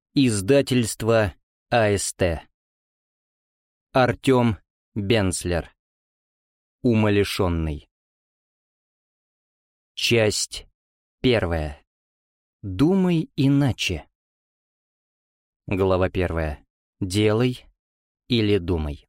Издательство АСТ. Артем Бенцлер. Умалишенный. Часть 1. Думай иначе. Глава 1. Делай или думай.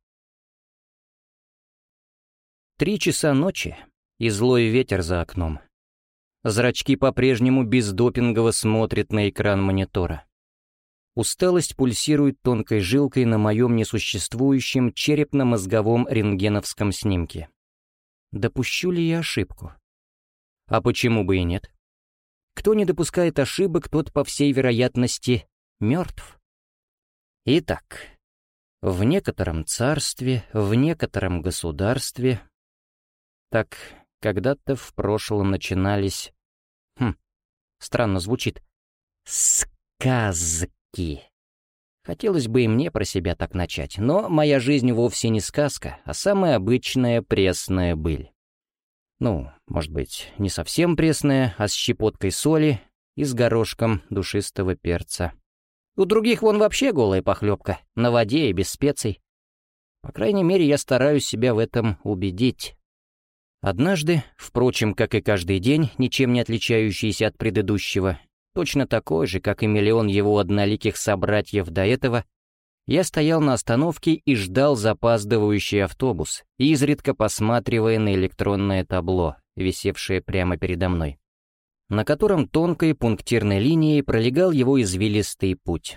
3 часа ночи, и злой ветер за окном. Зрачки по-прежнему бездопингово смотрят на экран монитора. Усталость пульсирует тонкой жилкой на моем несуществующем черепно-мозговом рентгеновском снимке. Допущу ли я ошибку? А почему бы и нет? Кто не допускает ошибок, тот, по всей вероятности, мертв. Итак, в некотором царстве, в некотором государстве... Так, когда-то в прошлом начинались... странно звучит. Сказки. Хотелось бы и мне про себя так начать, но моя жизнь вовсе не сказка, а самая обычная пресная быль. Ну, может быть, не совсем пресная, а с щепоткой соли и с горошком душистого перца. У других вон вообще голая похлебка, на воде и без специй. По крайней мере, я стараюсь себя в этом убедить. Однажды, впрочем, как и каждый день, ничем не отличающийся от предыдущего, точно такой же, как и миллион его одноликих собратьев до этого, я стоял на остановке и ждал запаздывающий автобус, изредка посматривая на электронное табло, висевшее прямо передо мной, на котором тонкой пунктирной линией пролегал его извилистый путь.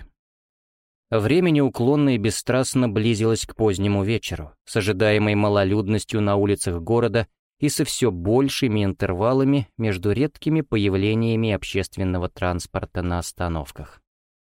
Время неуклонно и бесстрастно близилось к позднему вечеру, с ожидаемой малолюдностью на улицах города и со все большими интервалами между редкими появлениями общественного транспорта на остановках.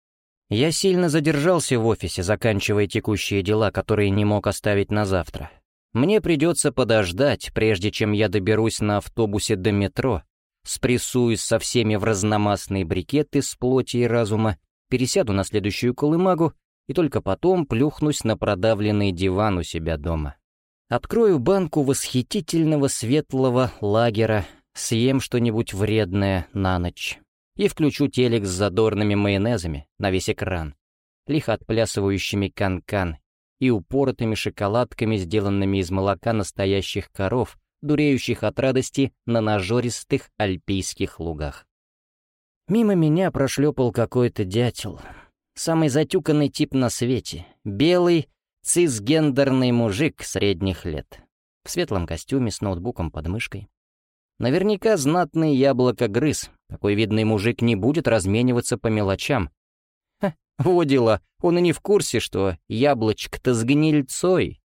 Я сильно задержался в офисе, заканчивая текущие дела, которые не мог оставить на завтра. Мне придется подождать, прежде чем я доберусь на автобусе до метро, спрессуюсь со всеми в разномастные брикеты из плоти и разума, пересяду на следующую колымагу и только потом плюхнусь на продавленный диван у себя дома. Открою банку восхитительного светлого лагера, съем что-нибудь вредное на ночь и включу телек с задорными майонезами на весь экран, лихо отплясывающими кан-кан и упоротыми шоколадками, сделанными из молока настоящих коров, дуреющих от радости на нажористых альпийских лугах. Мимо меня прошлепал какой-то дятел, самый затюканный тип на свете, белый, цисгендерный мужик средних лет, в светлом костюме с ноутбуком под мышкой. Наверняка знатный яблокогрыз, такой видный мужик не будет размениваться по мелочам. Во дела, он и не в курсе, что яблочко-то с гнильцой.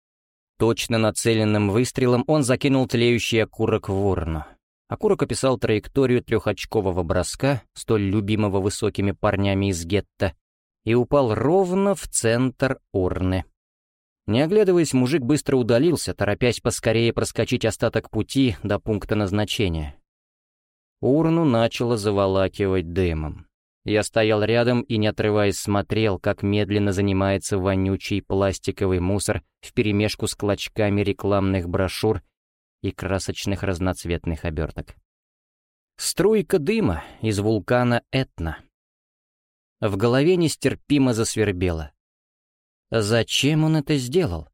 Точно нацеленным выстрелом он закинул тлеющий окурок в урну. Окурок описал траекторию трехочкового броска, столь любимого высокими парнями из гетто, и упал ровно в центр урны. Не оглядываясь, мужик быстро удалился, торопясь поскорее проскочить остаток пути до пункта назначения. Урну начало заволакивать дымом. Я стоял рядом и, не отрываясь, смотрел, как медленно занимается вонючий пластиковый мусор вперемешку с клочками рекламных брошюр и красочных разноцветных оберток. Струйка дыма из вулкана Этна. В голове нестерпимо засвербело. Зачем он это сделал?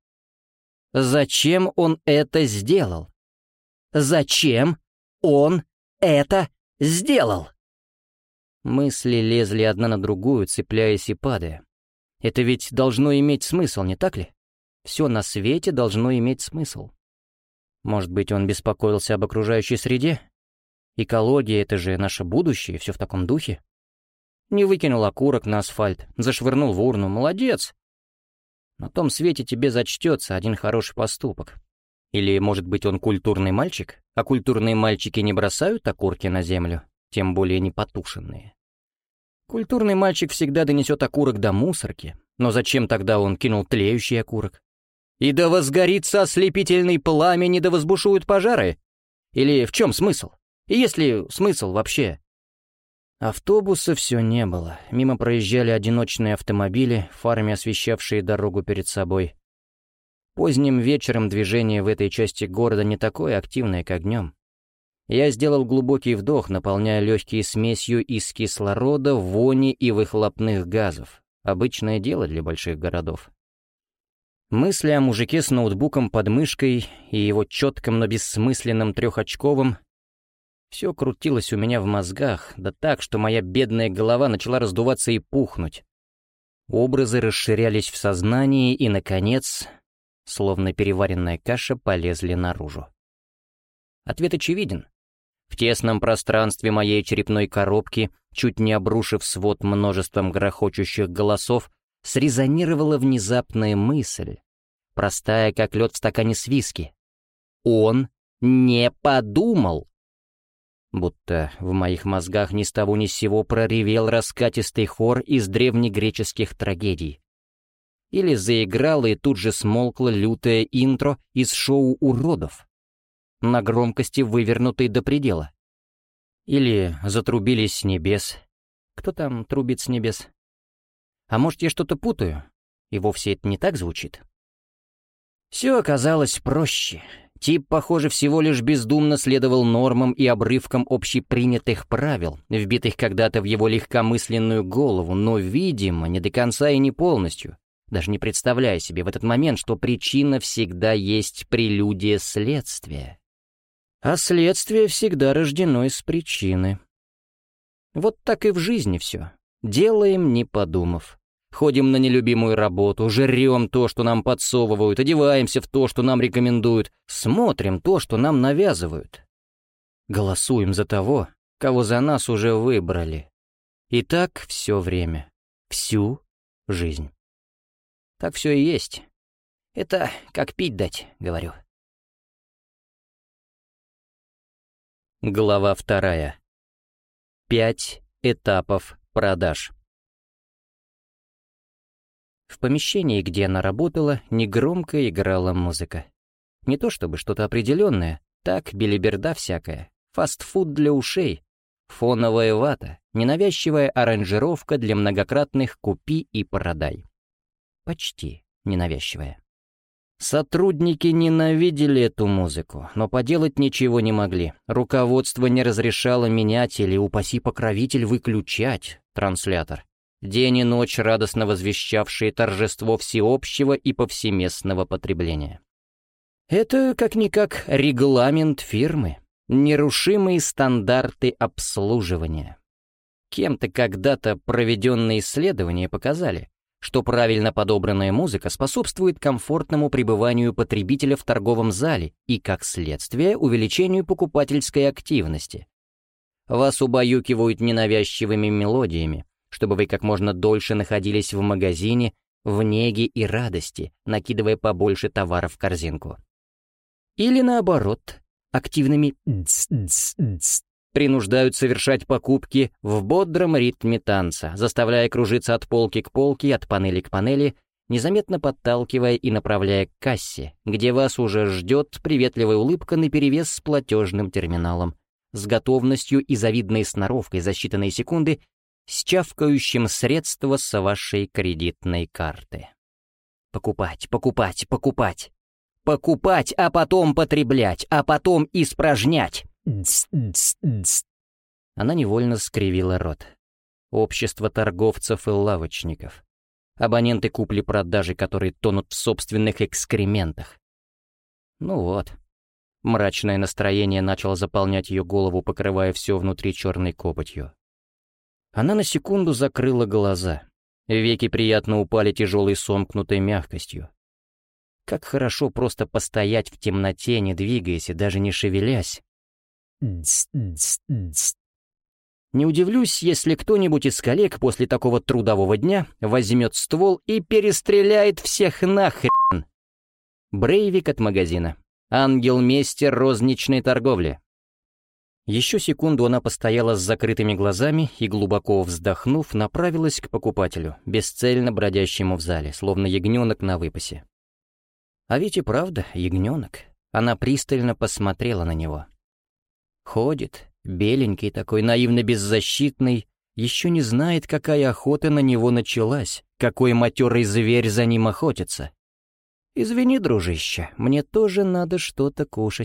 Зачем он это сделал? Зачем он это сделал? Мысли лезли одна на другую, цепляясь и падая. Это ведь должно иметь смысл, не так ли? Все на свете должно иметь смысл. Может быть, он беспокоился об окружающей среде? Экология — это же наше будущее, все в таком духе. Не выкинул окурок на асфальт, зашвырнул в урну. Молодец! На том свете тебе зачтется один хороший поступок. Или, может быть, он культурный мальчик, а культурные мальчики не бросают окурки на землю, тем более не потушенные. Культурный мальчик всегда донесет окурок до мусорки, но зачем тогда он кинул тлеющий окурок? И да возгорится ослепительный пламя, не да возбушуют пожары? Или в чем смысл? И есть ли смысл вообще? Автобуса все не было. Мимо проезжали одиночные автомобили, фарами освещавшие дорогу перед собой. Поздним вечером движение в этой части города не такое активное, как днем. Я сделал глубокий вдох, наполняя легкие смесью из кислорода, вони и выхлопных газов. Обычное дело для больших городов. Мысли о мужике с ноутбуком под мышкой и его четком, но бессмысленном трехочковом все крутилось у меня в мозгах, да так, что моя бедная голова начала раздуваться и пухнуть. Образы расширялись в сознании и, наконец, словно переваренная каша, полезли наружу. Ответ очевиден. В тесном пространстве моей черепной коробки, чуть не обрушив свод множеством грохочущих голосов, срезонировала внезапная мысль, простая, как лед в стакане с виски. Он не подумал. Будто в моих мозгах ни с того ни с сего проревел раскатистый хор из древнегреческих трагедий. Или заиграло и тут же смолкло лютое интро из шоу «Уродов», на громкости вывернутой до предела. Или затрубились с небес. Кто там трубит с небес? А может, я что-то путаю, и вовсе это не так звучит? Все оказалось проще. Тип, похоже, всего лишь бездумно следовал нормам и обрывкам общепринятых правил, вбитых когда-то в его легкомысленную голову, но, видимо, не до конца и не полностью, даже не представляя себе в этот момент, что причина всегда есть прелюдия следствия. А следствие всегда рождено из причины. Вот так и в жизни все. Делаем, не подумав. Ходим на нелюбимую работу, жрем то, что нам подсовывают, одеваемся в то, что нам рекомендуют, смотрим то, что нам навязывают. Голосуем за того, кого за нас уже выбрали. И так все время, всю жизнь. Так все и есть. Это как пить дать, говорю. Глава 2. 5 этапов продаж. В помещении, где она работала, негромко играла музыка. Не то чтобы что-то определенное, так, белиберда всякая, фастфуд для ушей, фоновая вата, ненавязчивая аранжировка для многократных «купи и продай». Почти ненавязчивая. Сотрудники ненавидели эту музыку, но поделать ничего не могли. Руководство не разрешало менять или, упаси покровитель, выключать транслятор, день и ночь радостно возвещавшие торжество всеобщего и повсеместного потребления. Это, как-никак, регламент фирмы, нерушимые стандарты обслуживания. Кем-то когда-то проведенные исследования показали, что правильно подобранная музыка способствует комфортному пребыванию потребителя в торговом зале и, как следствие, увеличению покупательской активности. Вас убаюкивают ненавязчивыми мелодиями, чтобы вы как можно дольше находились в магазине, в неге и радости, накидывая побольше товаров в корзинку. Или наоборот, активными «дс-дс-дс» принуждают совершать покупки в бодром ритме танца, заставляя кружиться от полки к полке, от панели к панели, незаметно подталкивая и направляя к кассе, где вас уже ждет приветливая улыбка наперевес с платежным терминалом, с готовностью и завидной сноровкой за считанные секунды, с чавкающим средства с вашей кредитной карты. Покупать, покупать, покупать. Покупать, а потом потреблять, а потом испражнять. Дс-дс-дс. Она невольно скривила рот. Общество торговцев и лавочников. Абоненты купли-продажи, которые тонут в собственных экскрементах. Ну вот. Мрачное настроение начало заполнять ее голову, покрывая все внутри черной копотью. Она на секунду закрыла глаза. Веки приятно упали тяжелой сомкнутой мягкостью. Как хорошо просто постоять в темноте, не двигаясь и даже не шевелясь. Дс-дс-дс. Не удивлюсь, если кто-нибудь из коллег после такого трудового дня возьмет ствол и перестреляет всех нахрен. Брейвик от магазина. Ангел-мейстер розничной торговли. Еще секунду она постояла с закрытыми глазами и, глубоко вздохнув, направилась к покупателю, бесцельно бродящему в зале, словно ягненок на выпасе. А ведь и правда ягненок. Она пристально посмотрела на него. Ходит, беленький такой, наивно беззащитный, еще не знает, какая охота на него началась, какой матерый зверь за ним охотится. «Извини, дружище, мне тоже надо что-то кушать.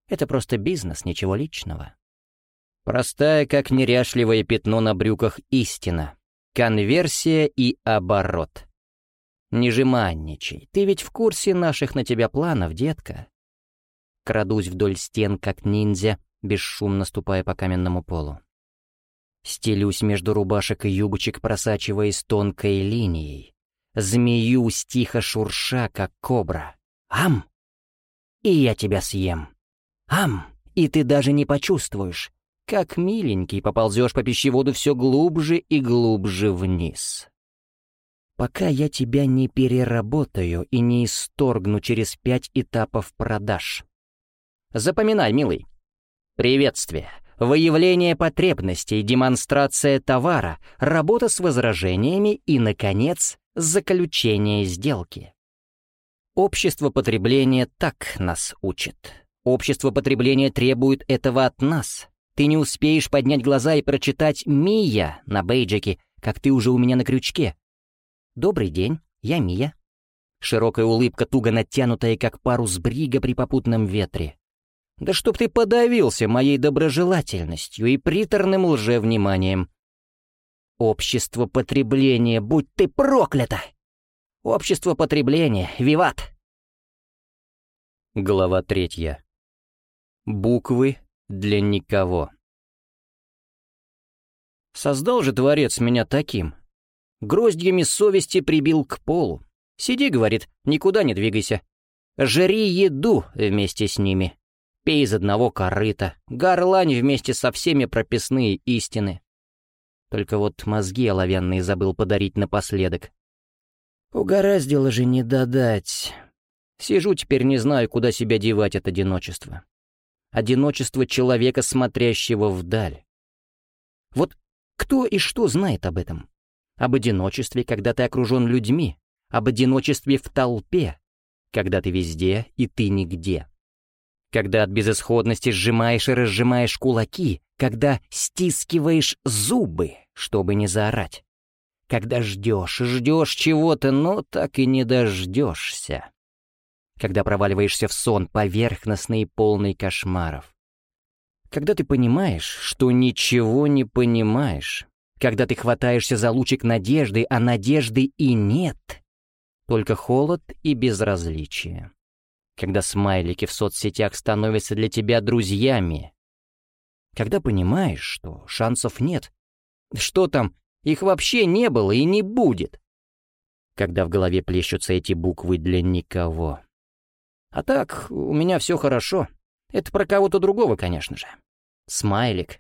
Это просто бизнес, ничего личного. Простая, как неряшливое пятно на брюках, истина. Конверсия и оборот. Не жеманничай, ты ведь в курсе наших на тебя планов, детка. Крадусь вдоль стен, как ниндзя, бесшумно ступая по каменному полу. Стелюсь между рубашек и юбочек, просачиваясь тонкой линией. Змеюсь, тихо шурша, как кобра. Ам! И я тебя съем. Ам! И ты даже не почувствуешь, как миленький поползешь по пищеводу все глубже и глубже вниз. Пока я тебя не переработаю и не исторгну через 5 этапов продаж. Запоминай, милый. Приветствие, выявление потребностей, демонстрация товара, работа с возражениями и, наконец, заключение сделки. Общество потребления так нас учит. Общество потребления требует этого от нас. Ты не успеешь поднять глаза и прочитать «Мия» на бейджике, как ты уже у меня на крючке. «Добрый день, я Мия». Широкая улыбка, туго натянутая, как парус брига при попутном ветре. Да чтоб ты подавился моей доброжелательностью и приторным лжевниманием. Общество потребления, будь ты проклята! Общество потребления, виват! Глава 3. Буквы для никого. Создал же Творец меня таким. Гроздьями совести прибил к полу. Сиди, говорит, никуда не двигайся. Жри еду вместе с ними. Пей из одного корыта. Горлань вместе со всеми прописные истины. Только вот мозги оловянные забыл подарить напоследок. Угораздило же не додать. Сижу теперь, не знаю, куда себя девать от одиночества. Одиночество человека, смотрящего вдаль. Вот кто и что знает об этом? Об одиночестве, когда ты окружен людьми, об одиночестве в толпе, когда ты везде и ты нигде. Когда от безысходности сжимаешь и разжимаешь кулаки, когда стискиваешь зубы, чтобы не заорать. Когда ждешь чего-то, но так и не дождешься. Когда проваливаешься в сон, поверхностный и полный кошмаров. Когда ты понимаешь, что ничего не понимаешь. Когда ты хватаешься за лучик надежды, а надежды и нет. Только холод и безразличие. Когда смайлики в соцсетях становятся для тебя друзьями. Когда понимаешь, что шансов нет. Что там, их вообще не было и не будет. Когда в голове плещутся эти буквы для никого. А так, у меня все хорошо. Это про кого-то другого, конечно же. Смайлик.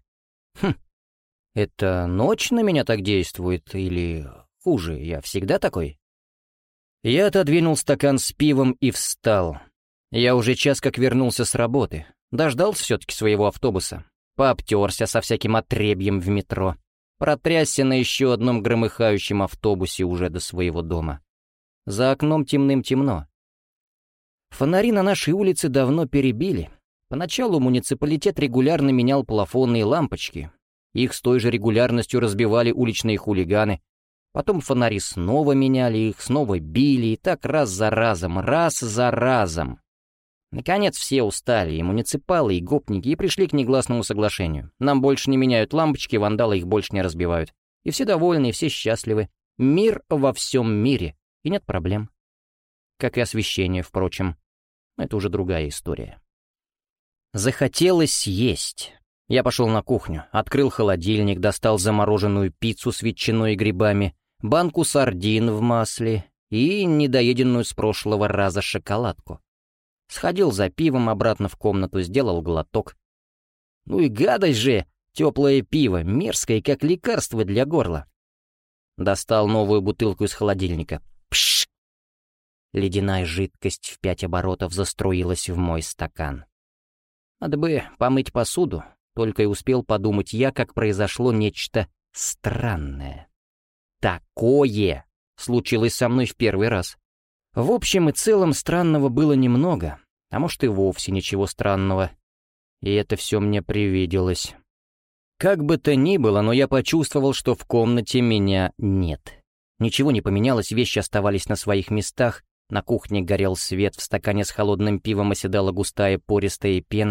Это ночь на меня так действует, или хуже, я всегда такой? Я отодвинул стакан с пивом и встал. Я уже час как вернулся с работы. Дождался все-таки своего автобуса. Пообтерся со всяким отребьем в метро. Протрясся на еще одном громыхающем автобусе уже до своего дома. За окном темным-темно. Фонари на нашей улице давно перебили. Поначалу муниципалитет регулярно менял плафонные лампочки. Их с той же регулярностью разбивали уличные хулиганы. Потом фонари снова меняли, их снова били, и так раз за разом. Наконец все устали, и муниципалы, и гопники, и пришли к негласному соглашению. Нам больше не меняют лампочки, вандалы их больше не разбивают. И все довольны, и все счастливы. Мир во всем мире, и нет проблем. Как и освещение, впрочем. Это уже другая история. Захотелось есть. Я пошел на кухню, открыл холодильник, достал замороженную пиццу с ветчиной и грибами, банку сардин в масле и недоеденную с прошлого раза шоколадку. Сходил за пивом обратно в комнату, сделал глоток. Ну и гадость же, теплое пиво, мерзкое, как лекарство для горла. Достал новую бутылку из холодильника. Пшш! Ледяная жидкость в 5 оборотов заструилась в мой стакан. Надо бы помыть посуду, только и успел подумать я, как произошло нечто странное. Такое случилось со мной в первый раз. В общем и целом странного было немного, а может и вовсе ничего странного. И это все мне привиделось. Как бы то ни было, но я почувствовал, что в комнате меня нет. Ничего не поменялось, вещи оставались на своих местах, на кухне горел свет, в стакане с холодным пивом оседала густая пористая пена,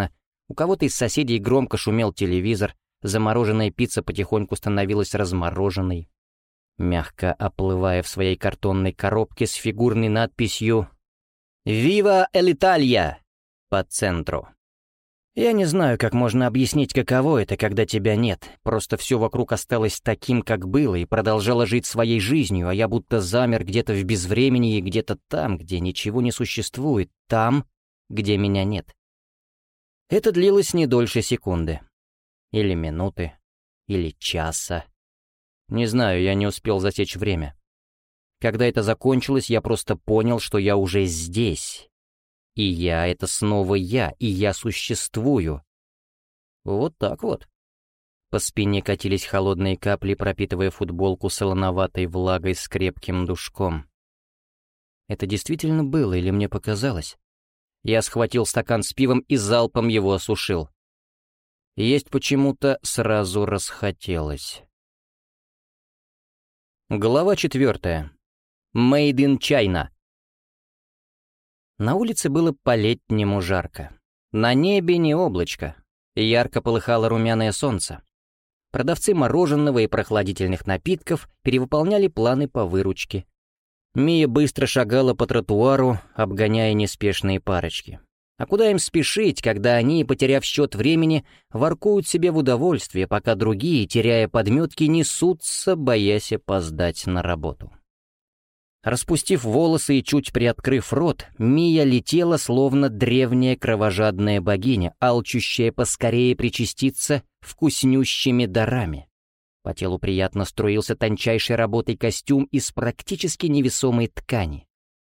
У кого-то из соседей громко шумел телевизор, замороженная пицца потихоньку становилась размороженной, мягко оплывая в своей картонной коробке с фигурной надписью «Viva l'Italia» по центру. Я не знаю, как можно объяснить, каково это, когда тебя нет. Просто все вокруг осталось таким, как было, и продолжало жить своей жизнью, а я будто замер где-то в безвремени и где-то там, где ничего не существует, там, где меня нет. Это длилось не дольше секунды. Или минуты, или часа. Не знаю, я не успел засечь время. Когда это закончилось, я просто понял, что я уже здесь. И я — это снова я, и я существую. Вот так вот. По спине катились холодные капли, пропитывая футболку солоноватой влагой с крепким душком. Это действительно было или мне показалось? Я схватил стакан с пивом и залпом его осушил. Есть почему-то сразу расхотелось. Глава 4. Made in China. На улице было по-летнему жарко. На небе не облачко. Ярко полыхало румяное солнце. Продавцы мороженого и прохладительных напитков перевыполняли планы по выручке. Мия быстро шагала по тротуару, обгоняя неспешные парочки. А куда им спешить, когда они, потеряв счет времени, воркуют себе в удовольствие, пока другие, теряя подметки, несутся, боясь опоздать на работу. Распустив волосы и чуть приоткрыв рот, Мия летела, словно древняя кровожадная богиня, алчущая поскорее причаститься вкуснющими дарами. По телу приятно струился тончайшей работой костюм из практически невесомой ткани.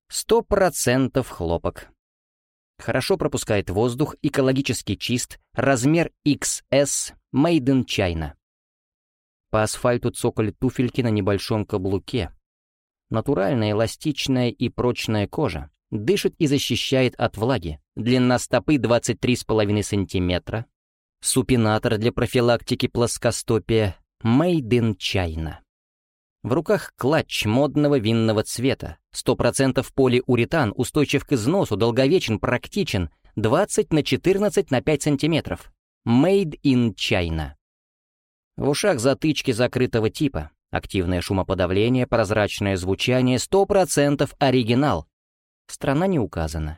100% хлопок. Хорошо пропускает воздух, экологически чист, размер XS, Made in China. По асфальту цокали туфельки на небольшом каблуке. Натуральная, эластичная и прочная кожа. Дышит и защищает от влаги. Длина стопы 23,5 см. Супинатор для профилактики плоскостопия. Made in China. В руках клатч модного винного цвета. 100% полиуретан, устойчив к износу, долговечен, практичен. 20 на 14 на 5 см. Made in China. В ушах затычки закрытого типа. Активное шумоподавление, прозрачное звучание, 100% оригинал. Страна не указана.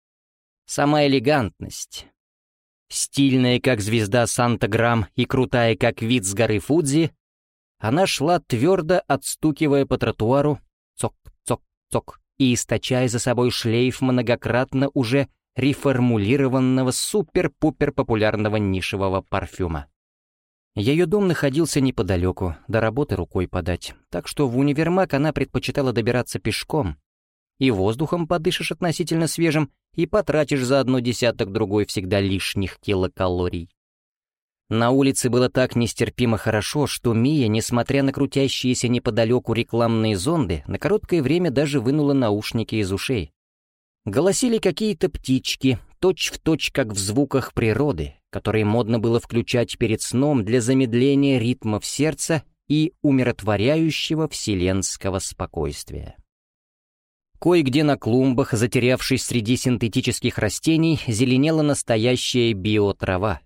Сама элегантность. Стильная, как звезда Санта-Грам, и крутая, как вид с горы Фудзи, она шла твердо, отстукивая по тротуару, цок-цок-цок, и источая за собой шлейф многократно уже реформулированного супер-пупер популярного нишевого парфюма. Ее дом находился неподалеку, до работы рукой подать, так что в универмаг она предпочитала добираться пешком. И воздухом подышишь относительно свежим, и потратишь заодно десяток-другой всегда лишних килокалорий. На улице было так нестерпимо хорошо, что Мия, несмотря на крутящиеся неподалеку рекламные зонды, на короткое время даже вынула наушники из ушей. Голосили какие-то птички, точь-в-точь, как в звуках природы, которые модно было включать перед сном для замедления ритмов сердца и умиротворяющего вселенского спокойствия. Кое-где на клумбах, затерявшись среди синтетических растений, зеленела настоящая биотрава.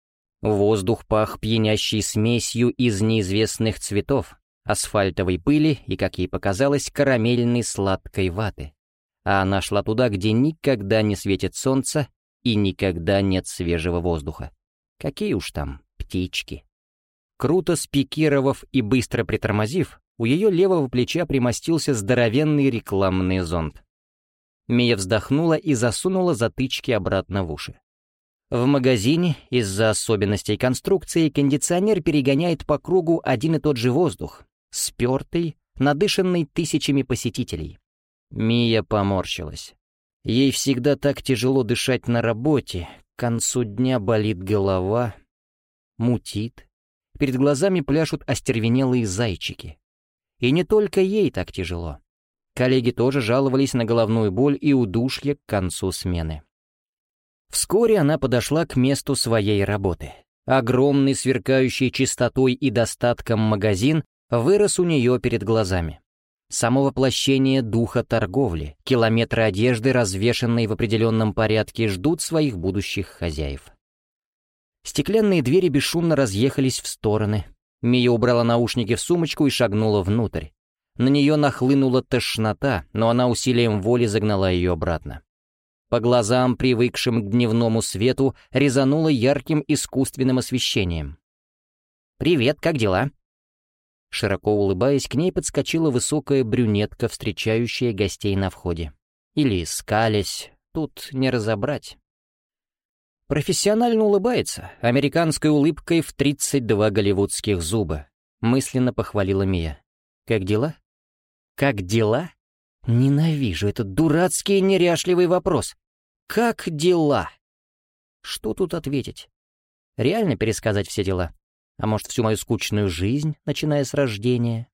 Воздух пах пьянящей смесью из неизвестных цветов, асфальтовой пыли и, как ей показалось, карамельной сладкой ваты. А она шла туда, где никогда не светит солнце и никогда нет свежего воздуха. Какие уж там птички. Круто спикировав и быстро притормозив, у ее левого плеча примостился здоровенный рекламный зонт. Мия вздохнула и засунула затычки обратно в уши. В магазине из-за особенностей конструкции кондиционер перегоняет по кругу один и тот же воздух, спертый, надышанный тысячами посетителей. Мия поморщилась. Ей всегда так тяжело дышать на работе, к концу дня болит голова, мутит, перед глазами пляшут остервенелые зайчики. И не только ей так тяжело. Коллеги тоже жаловались на головную боль и удушье к концу смены. Вскоре она подошла к месту своей работы. Огромный, сверкающий чистотой и достатком магазин вырос у нее перед глазами. Само воплощение духа торговли, километры одежды, развешанные в определенном порядке, ждут своих будущих хозяев. Стеклянные двери бесшумно разъехались в стороны. Мия убрала наушники в сумочку и шагнула внутрь. На нее нахлынула тошнота, но она усилием воли загнала ее обратно. По глазам, привыкшим к дневному свету, резануло ярким искусственным освещением. «Привет, как дела?» Широко улыбаясь, к ней подскочила высокая брюнетка, встречающая гостей на входе. Или скалясь, тут не разобрать. Профессионально улыбается, американской улыбкой в 32 голливудских зуба. Мысленно похвалила Мия. «Как дела?» «Как дела?» Ненавижу этот дурацкий неряшливый вопрос. «Как дела?» Что тут ответить? Реально пересказать все дела? А может, всю мою скучную жизнь, начиная с рождения?